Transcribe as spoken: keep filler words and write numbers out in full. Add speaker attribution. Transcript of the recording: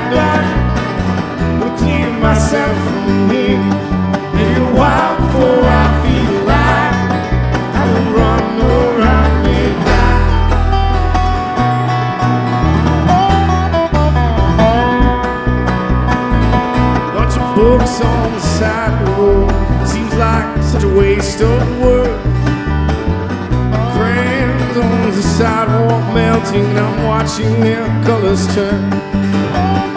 Speaker 1: got to clear myself from here. Maybe a while before I feel like I will run around and die. Bunch of books on the side of the road seems like such a waste of work. Crayons on the sidewalk melting, and I'm watching their colors turn.